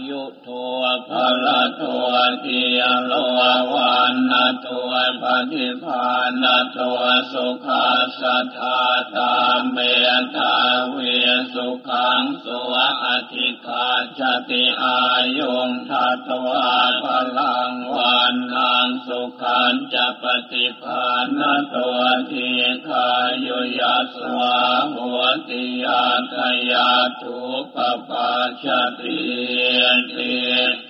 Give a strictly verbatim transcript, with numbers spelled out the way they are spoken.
ยุโทภละโตติยโลวันนะโตปฏิภาณโตสุขัสสะทาตาเมตาเวสุขังสุอธิคาชติอายุงทัตวาพลังวันนังสุขันจะปฏิภาณโตทีขายุยัสสวาโหติยาทยาทุปปาชติติ